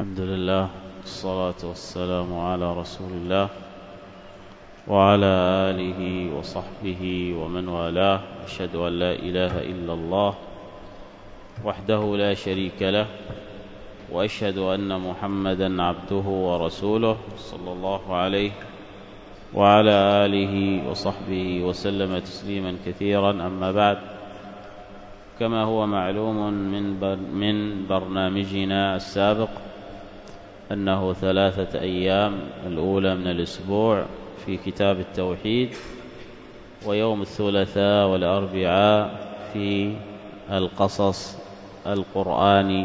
الحمد لله والصلاة والسلام على رسول الله وعلى آله وصحبه ومن والاه. أشهد أن لا إله إلا الله وحده لا شريك له، وأشهد أن محمدًا عبده ورسوله صلى الله عليه وعلى آله وصحبه وسلم تسليمًا كثيرًا. أما بعد، كما هو معلوم من برنامجنا السابق أنه 3 أيام الأولى من الأسبوع في كتاب التوحيد، ويوم الثلاثاء والأربعاء في القصص القرآني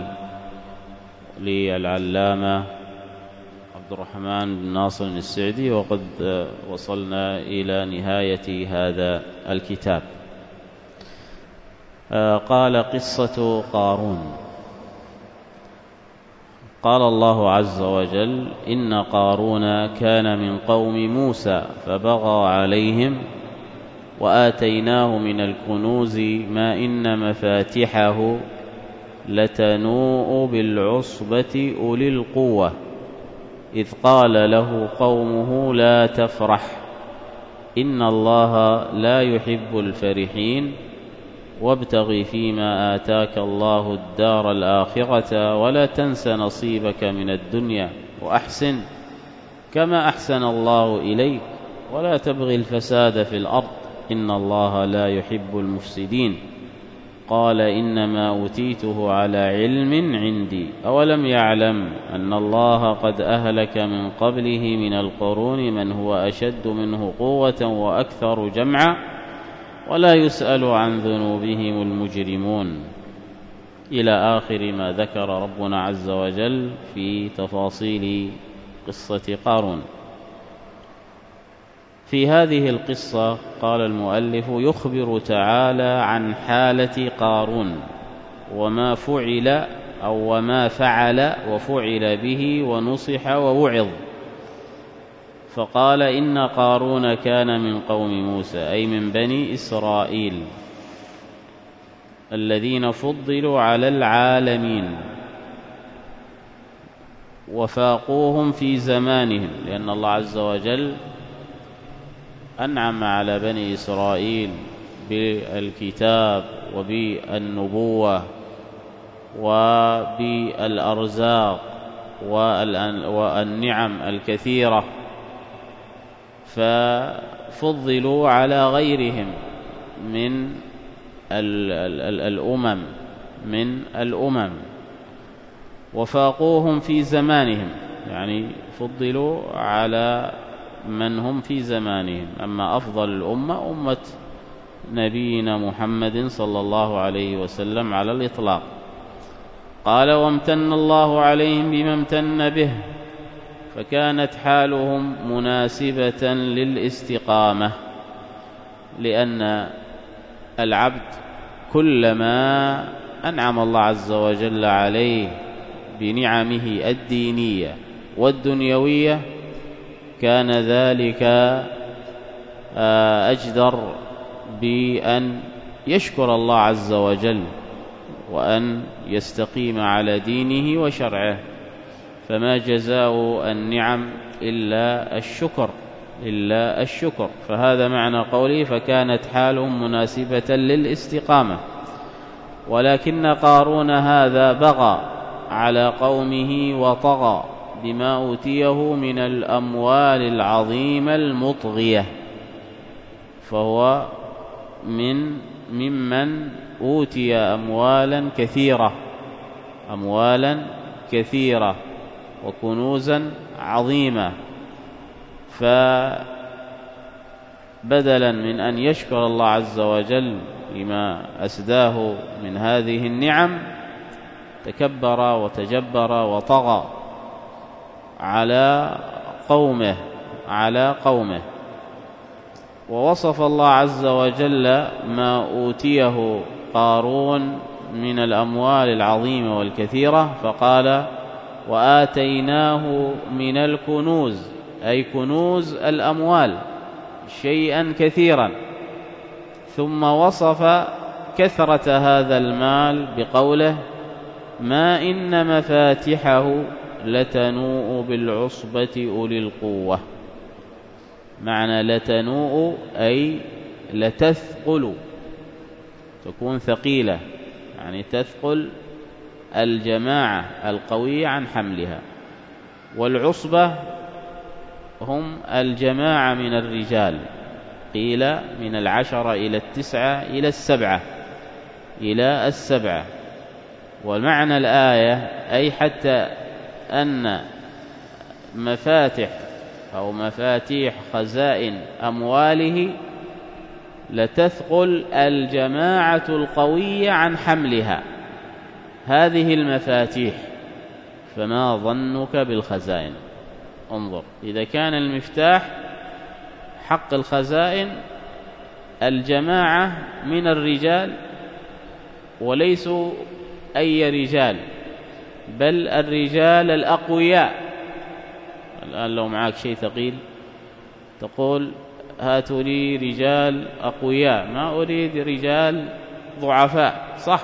للعلامة عبد الرحمن بن ناصر السعدي، وقد وصلنا إلى نهاية هذا الكتاب. قال: قصة قارون. قال الله عز وجل: إن قارون كان من قوم موسى فبغى عليهم وآتيناه من الكنوز ما إن مفاتحه لتنوء بالعصبة أولي القوة إذ قال له قومه لا تفرح إن الله لا يحب الفرحين وابتغ فيما آتاك الله الدار الآخرة ولا تنس نصيبك من الدنيا وأحسن كما أحسن الله إليك ولا تبغ الفساد في الأرض إن الله لا يحب المفسدين. قال: إنما أوتيته على علم عندي أولم يعلم أن الله قد أهلك من قبله من القرون من هو أشد منه قوة وأكثر جمعا ولا يسأل عن ذنوبهم المجرمون، إلى آخر ما ذكر ربنا عز وجل في تفاصيل قصة قارون. في هذه القصة قال المؤلف: يخبر تعالى عن حالة قارون وما فعل أو وما فعل وفعل به ونصح ووعظ. فقال: إن قارون كان من قوم موسى، أي من بني إسرائيل الذين فضلوا على العالمين وفاقوهم في زمانهم، لأن الله عز وجل أنعم على بني إسرائيل بالكتاب وبالنبوة وبالأرزاق والنعم الكثيرة، ففضلوا على غيرهم من الأمم وفاقوهم في زمانهم، يعني فضلوا على من هم في زمانهم. أما أفضل الأمة أمة نبينا محمد صلى الله عليه وسلم على الإطلاق. قال: وامتن الله عليهم بما امتن به، فكانت حالهم مناسبة للاستقامة، لأن العبد كلما أنعم الله عز وجل عليه بنعمه الدينية والدنيوية كان ذلك أجدر بأن يشكر الله عز وجل وأن يستقيم على دينه وشرعه، فما جزاء النعم إلا الشكر. فهذا معنى قوله: فكانت حالهم مناسبة للاستقامة. ولكن قارون هذا بغى على قومه وطغى بما أوتيه من الأموال العظيمة المطغية، فهو ممن أوتي أموالا كثيرة وكنوزا عظيمة، فبدلا من أن يشكر الله عز وجل لما أسداه من هذه النعم تكبر وتجبر وطغى على قومه. ووصف الله عز وجل ما أوتيه قارون من الأموال العظيمة والكثيرة، فقال: وآتيناه من الكنوز، أي كنوز الأموال، شيئا كثيرا. ثم وصف كثرة هذا المال بقوله: ما إن مفاتحه لتنوء بالعصبة أولي القوة. معنى لتنوء أي لتثقل، تكون ثقيلة، يعني تثقل الجماعة القوية عن حملها. والعصبة هم الجماعة من الرجال، قيل من 10 إلى 9 إلى 7 إلى 7. والمعنى الآية أي حتى أن مفاتح أو مفاتيح خزائن أمواله لتثقل الجماعة القوية عن حملها هذه المفاتيح، فما ظنك بالخزائن؟ انظر، إذا كان المفتاح حق الخزائن الجماعة من الرجال وليسوا أي رجال، بل الرجال الأقوياء. الآن لو معك شيء ثقيل تقول هاتوا لي رجال أقوياء، ما أريد رجال ضعفاء، صح؟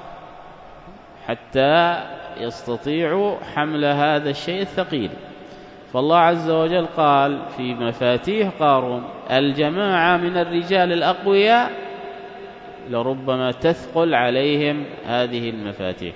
حتى يستطيعوا حمل هذا الشيء الثقيل. فالله عز وجل قال في مفاتيح قارون الجماعة من الرجال الأقوياء لربما تثقل عليهم هذه المفاتيح،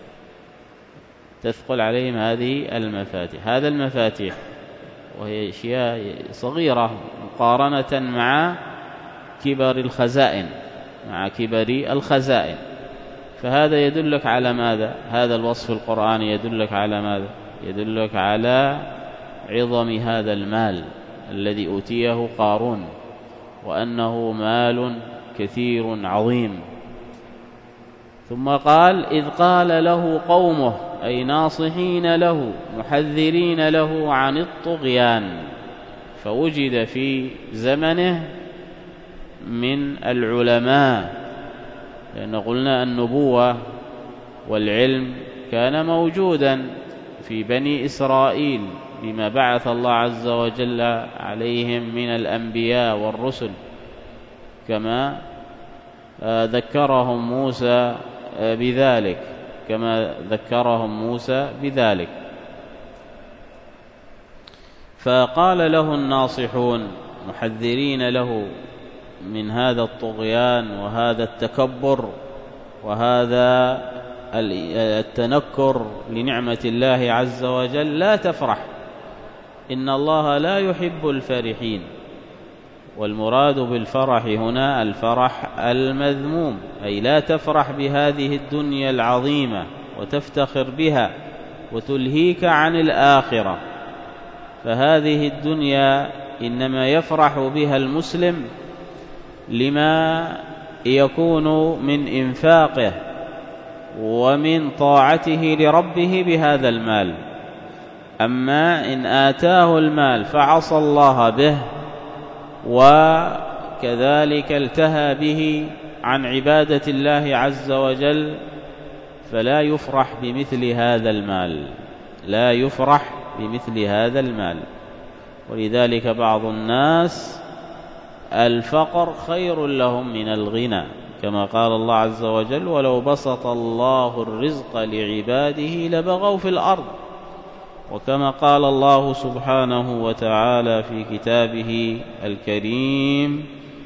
تثقل عليهم هذه المفاتيح. هذا المفاتيح وهي أشياء صغيرة مقارنة مع كبر الخزائن، مع كبر الخزائن. فهذا يدلك على ماذا؟ هذا الوصف القرآني يدلك على ماذا؟ يدلك على عظم هذا المال الذي أوتيه قارون، وأنه مال كثير عظيم. ثم قال إذ قال له قومه، أي ناصحين له محذرين له عن الطغيان. فوجد في زمنه من العلماء، لأن قلنا النبوة والعلم كان موجودا في بني إسرائيل بما بعث الله عز وجل عليهم من الأنبياء والرسل، كما ذكرهم موسى بذلك، كما ذكرهم موسى بذلك. فقال له الناصحون محذرين له من هذا الطغيان وهذا التكبر وهذا التنكر لنعمة الله عز وجل: لا تفرح، إن الله لا يحب الفرحين. والمراد بالفرح هنا الفرح المذموم، أي لا تفرح بهذه الدنيا العظيمة وتفتخر بها وتلهيك عن الآخرة. فهذه الدنيا إنما يفرح بها المسلم لما يكون من إنفاقه ومن طاعته لربه بهذا المال. أما إن آتاه المال فعصى الله به وكذلك التهى به عن عبادة الله عز وجل فلا يفرح بمثل هذا المال، لا يفرح بمثل هذا المال. ولذلك بعض الناس الفقر خير لهم من الغنى، كما قال الله عز وجل: ولو بسط الله الرزق لعباده لبغوا في الأرض. وكما قال الله سبحانه وتعالى في كتابه الكريم: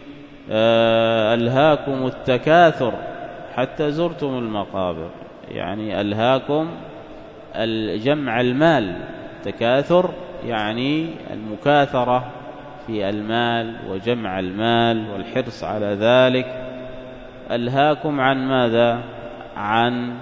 ألهاكم التكاثر حتى زرتم المقابر. يعني ألهاكم الجمع المال، تكاثر يعني المكاثرة في المال وجمع المال والحرص على ذلك. ألهاكم عن ماذا؟ عن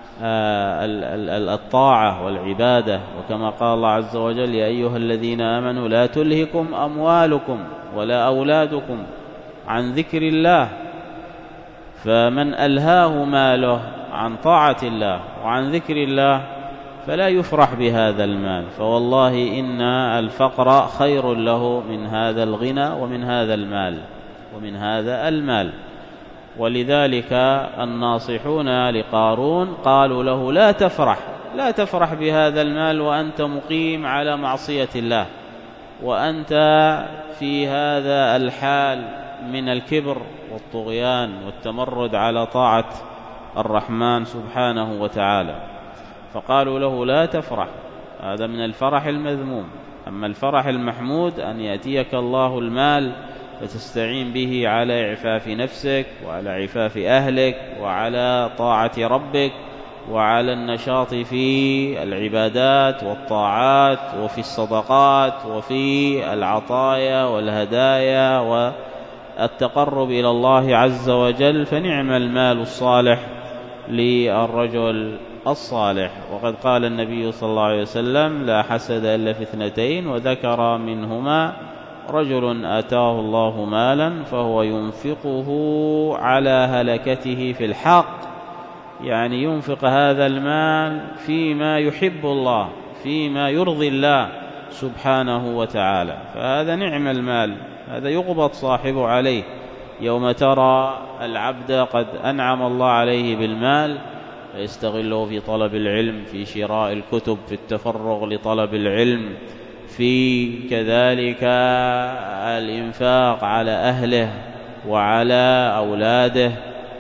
الطاعة والعبادة. وكما قال الله عز وجل: يا أيها الذين آمنوا لا تلهكم أموالكم ولا أولادكم عن ذكر الله. فمن ألهاه ماله عن طاعة الله وعن ذكر الله فلا يفرح بهذا المال. فوالله إن الفقر خير له من هذا الغنى ومن هذا المال ومن هذا المال. ولذلك الناصحون لقارون قالوا له: لا تفرح، لا تفرح بهذا المال وأنت مقيم على معصية الله، وأنت في هذا الحال من الكبر والطغيان والتمرد على طاعة الرحمن سبحانه وتعالى. فقالوا له: لا تفرح، هذا من الفرح المذموم. أما الفرح المحمود أن يأتيك الله المال فتستعين به على إعفاف نفسك وعلى عفاف أهلك وعلى طاعة ربك وعلى النشاط في العبادات والطاعات وفي الصدقات وفي العطايا والهدايا والتقرب إلى الله عز وجل، فنعم المال الصالح للرجل الصالح. وقد قال النبي صلى الله عليه وسلم: لا حسد إلا في اثنتين، وذكر منهما: رجل آتاه الله مالا فهو ينفقه على هلكته في الحق، يعني ينفق هذا المال فيما يحب الله، فيما يرضي الله سبحانه وتعالى، فهذا نعم المال، هذا يغبط صاحبه عليه. يوم ترى العبد قد أنعم الله عليه بالمال فيستغله في طلب العلم، في شراء الكتب، في التفرغ لطلب العلم، في كذلك الإنفاق على أهله وعلى أولاده،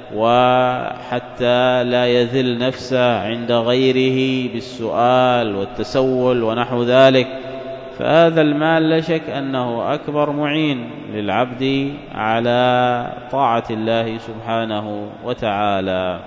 وحتى لا يذل نفسه عند غيره بالسؤال والتسول ونحو ذلك. فهذا المال لا شك أنه أكبر معين للعبد على طاعة الله سبحانه وتعالى.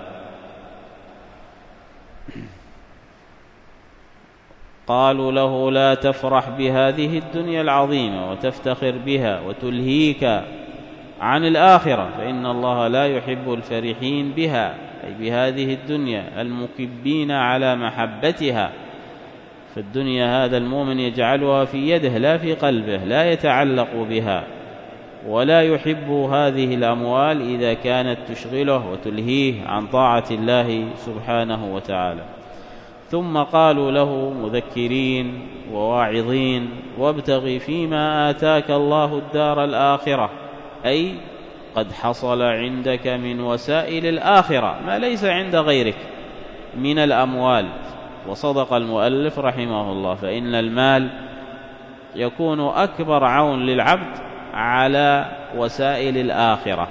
قالوا له: لا تفرح بهذه الدنيا العظيمة وتفتخر بها وتلهيك عن الآخرة، فإن الله لا يحب الفرحين بها، أي بهذه الدنيا المكبين على محبتها. فالدنيا هذا المؤمن يجعلها في يده لا في قلبه، لا يتعلق بها، ولا يحب هذه الأموال إذا كانت تشغله وتلهيه عن طاعة الله سبحانه وتعالى. ثم قالوا له مذكرين وواعظين: وابتغ فيما آتاك الله الدار الآخرة، أي قد حصل عندك من وسائل الآخرة ما ليس عند غيرك من الأموال. وصدق المؤلف رحمه الله، فإن المال يكون أكبر عون للعبد على وسائل الآخرة.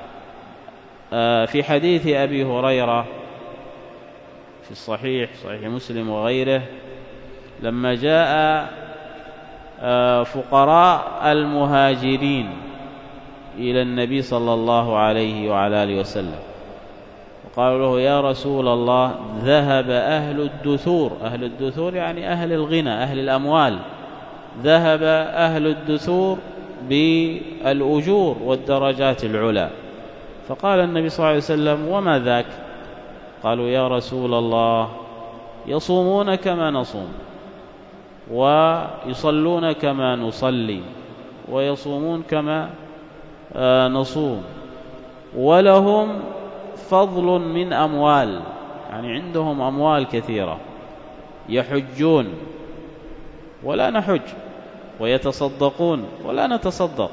في حديث أبي هريرة في الصحيح، صحيح مسلم وغيره، لما جاء فقراء المهاجرين إلى النبي صلى الله عليه وعلى آله وسلم وقالوا له: يا رسول الله، ذهب أهل الدثور، أهل الدثور يعني أهل الغنى، أهل الأموال، ذهب أهل الدثور بالأجور والدرجات العلى. فقال النبي صلى الله عليه وسلم: وما ذاك؟ قالوا: يا رسول الله، يصومون كما نصوم، ويصلون كما نصلي، ويصومون كما نصوم، ولهم فضل من أموال، يعني عندهم أموال كثيرة، يحجون ولا نحج، ويتصدقون ولا نتصدق،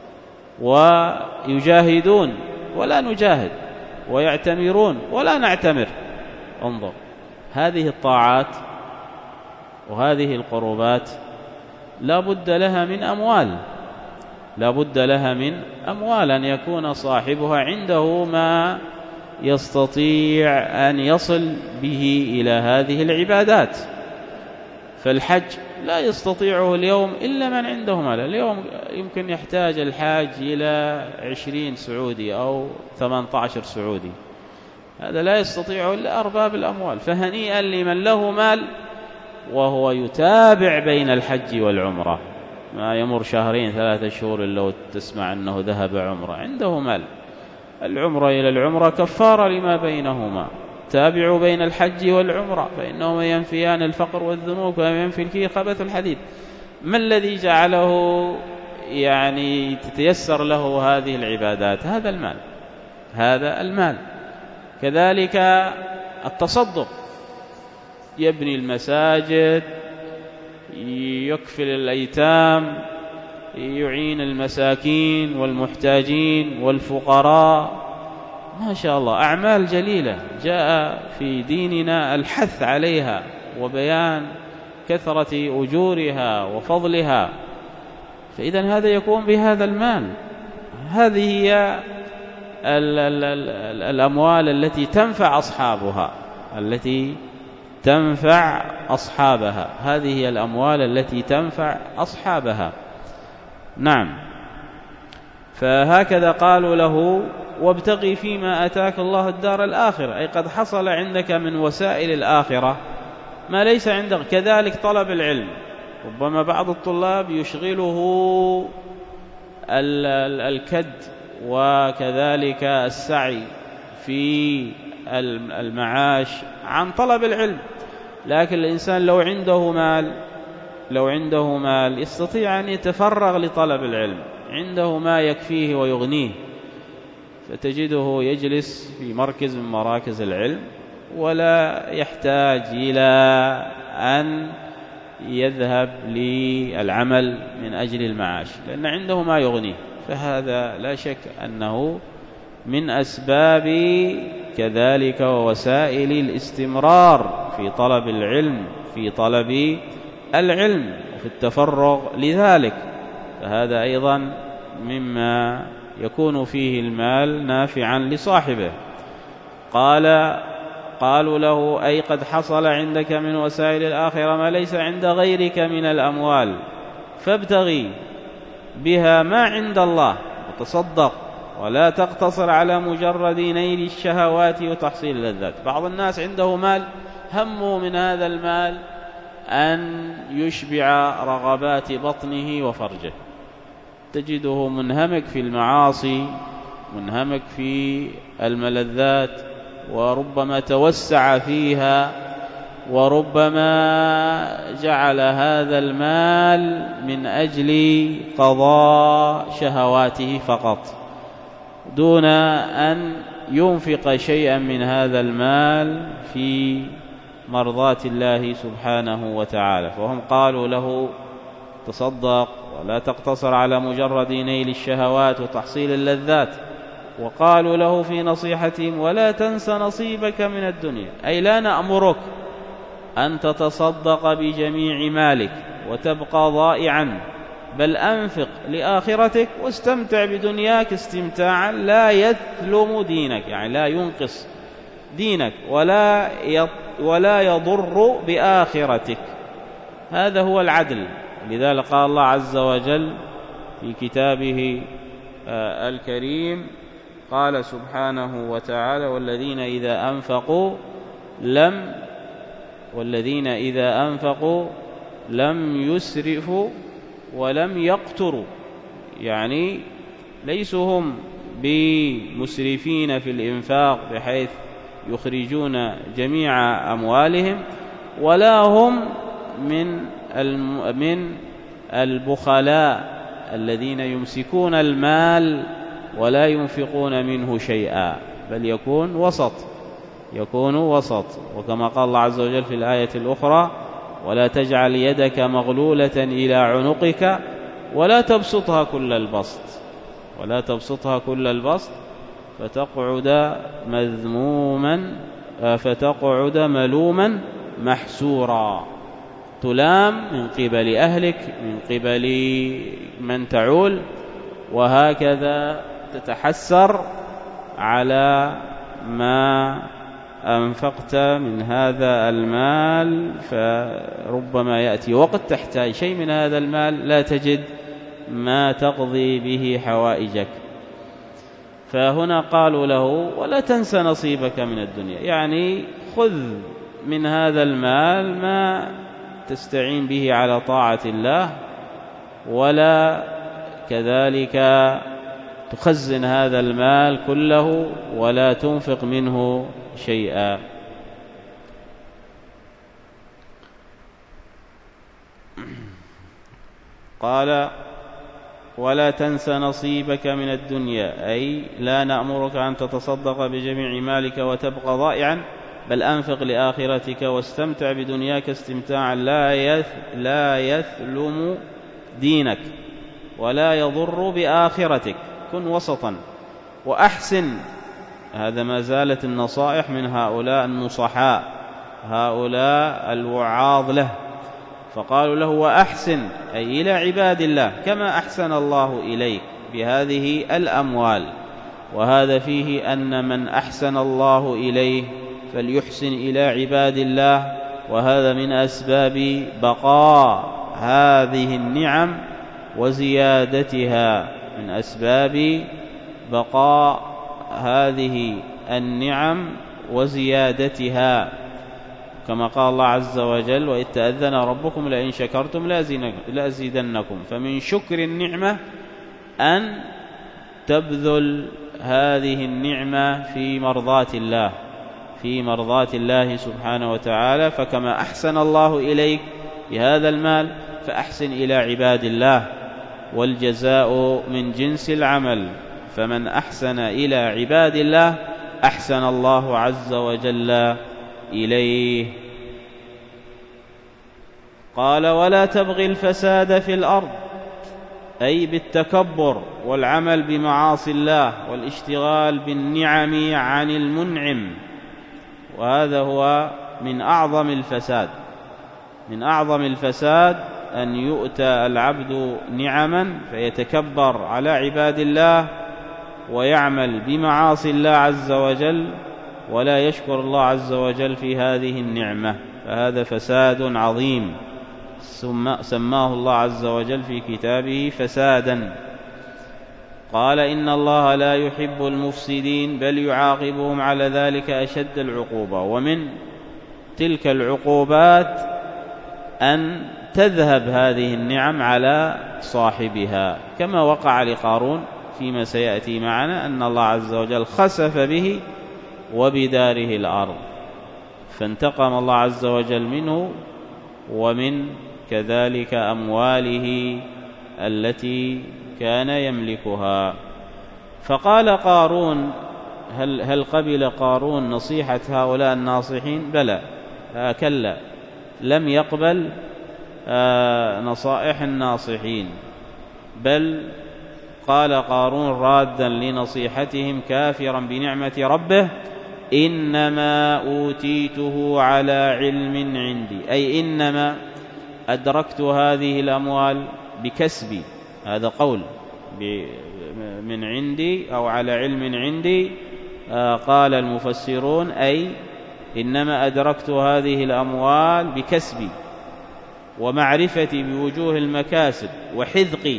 ويجاهدون ولا نجاهد، ويعتمرون ولا نعتمر. انظر، هذه الطاعات وهذه القربات لا بد لها من أموال، لا بد لها من أموال، أن يكون صاحبها عنده ما يستطيع أن يصل به إلى هذه العبادات. فالحج لا يستطيعه اليوم إلا من عنده مال. اليوم يمكن يحتاج الحاج إلى 20 سعودي أو 18 سعودي، هذا لا يستطيعه إلا أرباب الأموال. فهنيئا لمن له مال وهو يتابع بين الحج والعمرة، ما يمر 2 3 شهور إلا وتسمع أنه ذهب عمرة، عنده مال. العمرة إلى العمرة كفارة لما بينهما، تابعوا بين الحج والعمرة فإنهما ينفيان الفقر والذنوب كما ينفي الكير خبث الحديد. ما الذي جعله يعني تتيسر له هذه العبادات؟ هذا المال، هذا المال. كذلك التصدق، يبني المساجد، يكفل الأيتام، يعين المساكين والمحتاجين والفقراء، ما شاء الله، أعمال جليلة جاء في ديننا الحث عليها وبيان كثرة أجورها وفضلها. فإذا هذا يكون بهذا المال. هذه هي الأموال التي تنفع أصحابها، التي تنفع أصحابها. هذه هي الأموال التي تنفع أصحابها. نعم. فهكذا قالوا له: وابتغي فيما آتاك الله الدار الآخرة، أي قد حصل عندك من وسائل الآخرة ما ليس عندك. كذلك طلب العلم، ربما بعض الطلاب يشغله الكد وكذلك السعي في المعاش عن طلب العلم، لكن الإنسان لو عنده مال يستطيع أن يتفرغ لطلب العلم، عنده ما يكفيه ويغنيه، فتجده يجلس في مركز من مراكز العلم ولا يحتاج إلى أن يذهب للعمل من أجل المعاش، لأن عنده ما يغنيه. فهذا لا شك أنه من أسباب كذلك ووسائل الاستمرار في طلب العلم، وفي التفرغ لذلك. فهذا أيضا مما يكون فيه المال نافعا لصاحبه. قالوا له: أي قد حصل عندك من وسائل الآخرة ما ليس عند غيرك من الأموال، فابتغي بها ما عند الله وتصدق، ولا تقتصر على مجرد نيل الشهوات وتحصيل اللذات. بعض الناس عنده مال، همه من هذا المال أن يشبع رغبات بطنه وفرجه، تجده منهمك في المعاصي، منهمك في الملذات، وربما توسع فيها، وربما جعل هذا المال من أجل قضاء شهواته فقط، دون أن ينفق شيئا من هذا المال في مرضاة الله سبحانه وتعالى. فهم قالوا له: تصدق ولا تقتصر على مجرد نيل الشهوات وتحصيل اللذات. وقالوا له في نصيحتهم: ولا تنس نصيبك من الدنيا، أي لا نأمرك أن تتصدق بجميع مالك وتبقى ضائعا، بل أنفق لآخرتك واستمتع بدنياك استمتاعا لا يثلم دينك، يعني لا ينقص دينك ولا يضر بآخرتك. هذا هو العدل. لذلك قال الله عز وجل في كتابه الكريم، قال سبحانه وتعالى: والذين إذا أنفقوا لم يسرفوا ولم يقتروا، يعني ليسوا هم بمسرفين في الإنفاق بحيث يخرجون جميع أموالهم، ولا هم من البخلاء الذين يمسكون المال ولا ينفقون منه شيئا، بل يكون وسط. وكما قال الله عز وجل في الآية الأخرى: ولا تجعل يدك مغلولة إلى عنقك ولا تبسطها كل البسط فتقعد ملوما محسورا، تلام من قبل أهلك، من قبل من تعول، وهكذا تتحسر على ما أنفقت من هذا المال. فربما يأتي وقت تحتاج شيء من هذا المال لا تجد ما تقضي به حوائجك. فهنا قالوا له: ولا تنس نصيبك من الدنيا، يعني خذ من هذا المال ما تستعين به على طاعة الله، ولا كذلك تخزن هذا المال كله ولا تنفق منه شيئا. قال: ولا تنس نصيبك من الدنيا، أي لا نأمرك أن تتصدق بجميع مالك وتبقى ضائعا، بل أنفق لآخرتك واستمتع بدنياك استمتاعا لا يثلم دينك ولا يضر بآخرتك. كن وسطا وأحسن. هذا ما زالت النصائح من هؤلاء النصحاء، هؤلاء الوعاظ له. فقالوا له: وأحسن، أي إلى عباد الله كما أحسن الله إليك بهذه الأموال. وهذا فيه أن من أحسن الله إليه فليحسن إلى عباد الله، وهذا من أسباب بقاء هذه النعم وزيادتها، من أسباب بقاء هذه النعم وزيادتها، كما قال الله عز وجل: وإذ تأذن ربكم لئن شكرتم لأزيدنكم. فمن شكر النعمة أن تبذل هذه النعمة في مرضاة الله سبحانه وتعالى. فكما أحسن الله إليك بهذا المال فأحسن إلى عباد الله، والجزاء من جنس العمل، فمن أحسن إلى عباد الله أحسن الله عز وجل إليه. قال: ولا تبغي الفساد في الأرض، أي بالتكبر والعمل بمعاصي الله والاشتغال بالنعم عن المنعم، وهذا هو من أعظم الفساد أن يؤتى العبد نعما فيتكبر على عباد الله ويعمل بمعاصي الله عز وجل ولا يشكر الله عز وجل في هذه النعمة، فهذا فساد عظيم سماه الله عز وجل في كتابه فسادا. قال: إن الله لا يحب المفسدين، بل يعاقبهم على ذلك أشد العقوبة. ومن تلك العقوبات أن تذهب هذه النعم على صاحبها، كما وقع لقارون فيما سيأتي معنا، أن الله عز وجل خسف به وبداره الأرض، فانتقم الله عز وجل منه ومن كذلك أمواله التي كان يملكها. فقال قارون: هل قبل قارون نصيحة هؤلاء الناصحين؟ بلى، كلا، لم يقبل نصائح الناصحين، بل قال قارون رادا لنصيحتهم كافرا بنعمة ربه: إنما أوتيته على علم عندي، أي إنما أدركت هذه الأموال بكسبي. هذا قول من عندي أو على علم عندي. قال المفسرون: أي إنما أدركت هذه الأموال بكسبي ومعرفتي بوجوه المكاسب وحذقي.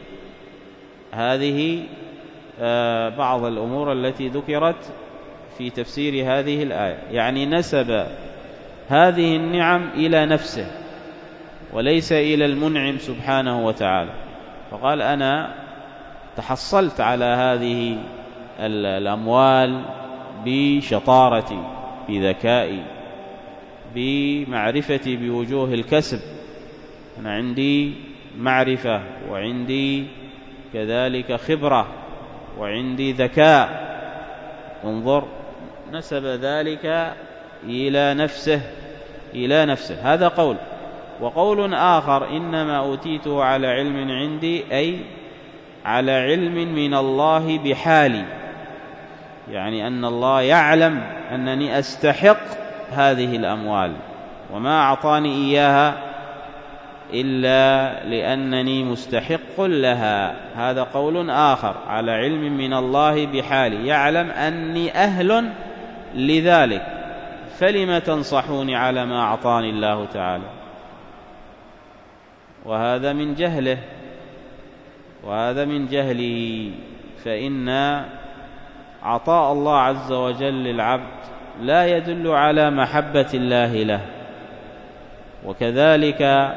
هذه بعض الأمور التي ذكرت في تفسير هذه الآية، يعني نسب هذه النعم إلى نفسه وليس إلى المنعم سبحانه وتعالى، فقال: أنا تحصلت على هذه الأموال بشطارتي، بذكائي، بمعرفتي بوجوه الكسب. أنا عندي معرفة وعندي كذلك خبرة وعندي ذكاء. انظر، نسب ذلك إلى نفسه. هذا قول. وقول آخر: إنما أوتيته على علم عندي، أي على علم من الله بحالي، يعني أن الله يعلم أنني أستحق هذه الأموال وما أعطاني إياها إلا لأنني مستحق لها. هذا قول آخر: على علم من الله بحالي، يعلم أني أهل لذلك، فلم تنصحوني على ما أعطاني الله تعالى؟ وهذا من جهله، فإن عطاء الله عز وجل للعبد لا يدل على محبة الله له، وكذلك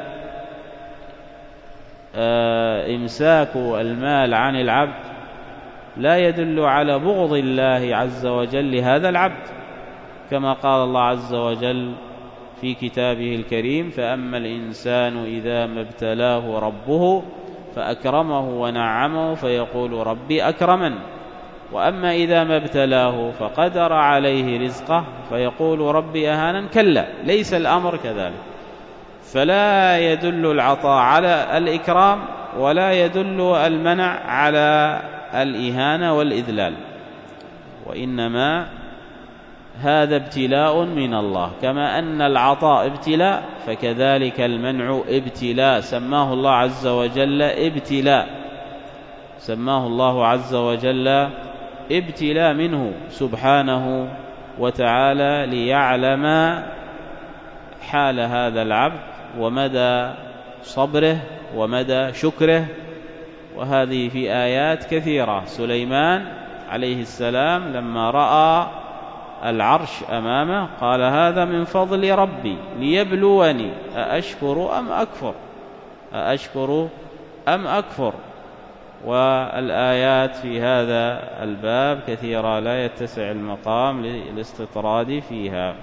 إمساك المال عن العبد لا يدل على بغض الله عز وجل لهذا العبد، كما قال الله عز وجل في كتابه الكريم: فأما الإنسان إذا ما ابتلاه ربه فأكرمه ونعمه فيقول ربي أكرمن، وأما إذا ما ابتلاه فقدر عليه رزقه فيقول ربي أهانن. كلا، ليس الأمر كذلك، فلا يدل العطاء على الإكرام ولا يدل المنع على الإهانة والإذلال، وإنما هذا ابتلاء من الله. كما أن العطاء ابتلاء فكذلك المنع ابتلاء، سماه الله عز وجل ابتلاء منه سبحانه وتعالى، ليعلم حال هذا العبد ومدى صبره ومدى شكره. وهذه في آيات كثيرة. سليمان عليه السلام لما رأى العرش أمامه قال هذا من فضل ربي ليبلوني أأشكر أم أكفر. والآيات في هذا الباب كثيرة لا يتسع المقام للاستطراد فيها.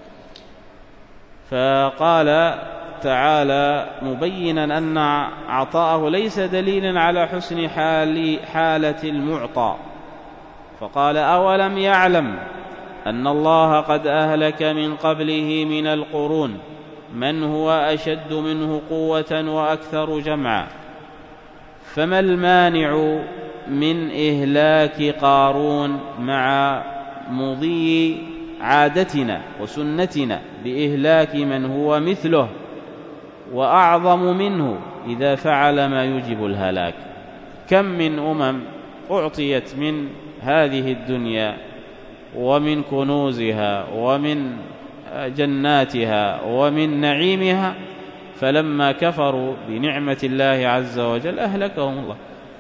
فقال تعالى مبينا أن عطاءه ليس دليلا على حسن حالة المعطى، فقال أولم يعلم أن الله قد أهلك من قبله من القرون من هو أشد منه قوة وأكثر جمعا، فما المانع من إهلاك قارون مع مضي عادتنا وسنتنا بإهلاك من هو مثله وأعظم منه إذا فعل ما يجب الهلاك. كم من أعطيت من هذه الدنيا ومن كنوزها ومن جناتها ومن نعيمها، فلما كفروا بنعمة الله عز وجل أهلكهم الله.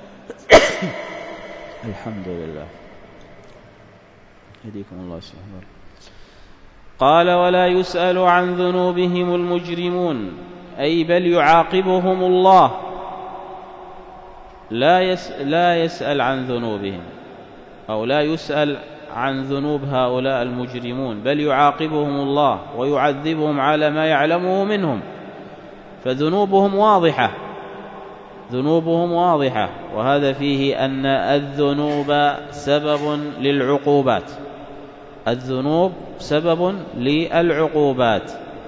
الحمد لله. يهديكم الله سبحانه. قال ولا يسأل عن ذنوبهم المجرمون، أي بل يعاقبهم الله، لا يسأل عن ذنوبهم أو لا يسأل عن ذنوب هؤلاء المجرمون، بل يعاقبهم الله ويعذبهم على ما يعلمه منهم. فذنوبهم واضحة، وهذا فيه أن الذنوب سبب للعقوبات. الذنوب سبب للعقوبات،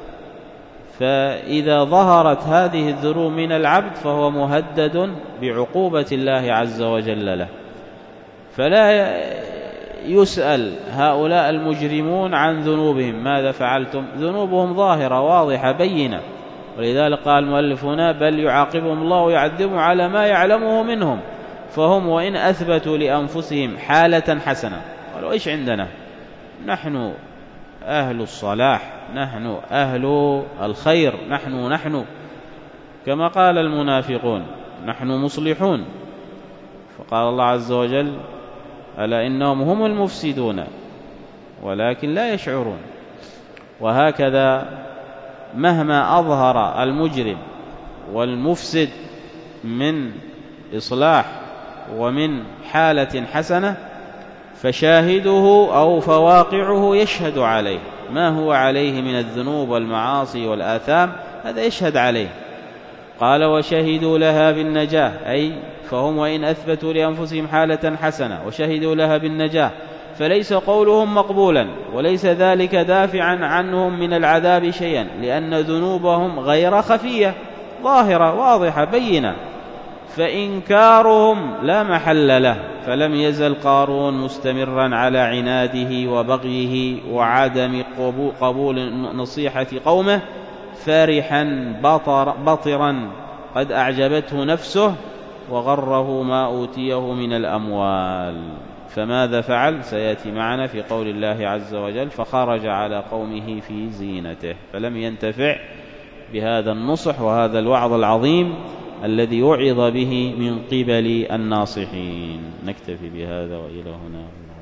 فإذا ظهرت هذه الذنوب من العبد فهو مهدد بعقوبة الله عز وجل له. فلا يسأل هؤلاء المجرمون عن ذنوبهم ماذا فعلتم، ذنوبهم ظاهرة واضحة بينة. ولذلك قال المؤلف هنا بل يعاقبهم الله ويعذبهم على ما يعلمه منهم، فهم وإن أثبتوا لأنفسهم حالة حسنة. قالوا إيش عندنا، نحن أهل الصلاح، نحن أهل الخير، نحن كما قال المنافقون نحن مصلحون. فقال الله عز وجل ألا إنهم هم المفسدون ولكن لا يشعرون. وهكذا مهما أظهر المجرم والمفسد من إصلاح ومن حالة حسنة، فشاهده أو فواقعه يشهد عليه، ما هو عليه من الذنوب والمعاصي والآثام هذا يشهد عليه. قال وشهدوا لها بالنجاة، أي فهم وإن أثبتوا لأنفسهم حالة حسنة وشهدوا لها بالنجاة فليس قولهم مقبولا، وليس ذلك دافعا عنهم من العذاب شيئا، لأن ذنوبهم غير خفية ظاهرة واضحة بينة. فإنكارهم لا محل له، فلم يزل قارون مستمرا على عناده وبغيه وعدم قبول نصيحة قومه، فرحا بطرا قد أعجبته نفسه وغره ما أوتيه من الأموال. فماذا فعل سيأتي معنا في قول الله عز وجل فخرج على قومه في زينته، فلم ينتفع بهذا النصح وهذا الوعظ العظيم الذي وعظ به من قبل الناصحين. نكتفي بهذا وإلى هنا.